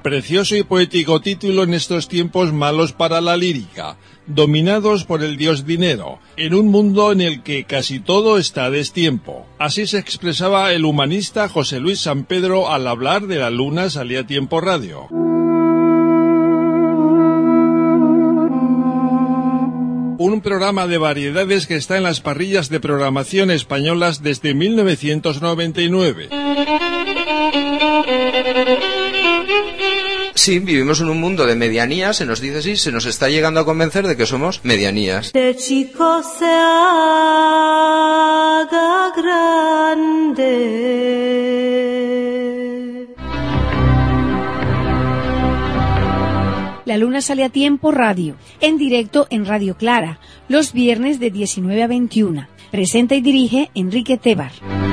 Precioso y poético título en estos tiempos malos para la lírica, dominados por el dios dinero, en un mundo en el que casi todo está a destiempo. Así se expresaba el humanista José Luis Sampedro al hablar de La Luna Salía a Tiempo Radio. Un programa de variedades que está en las parrillas de programación españolas desde 1999. Sí, vivimos en un mundo de medianías, se nos dice así, se nos está llegando a convencer de que somos medianías. De chico se haga grande. La Luna Sale a Tiempo Radio, en directo en Radio Clara, los viernes de 19 a 21. Presenta y dirige Enrique Tebar.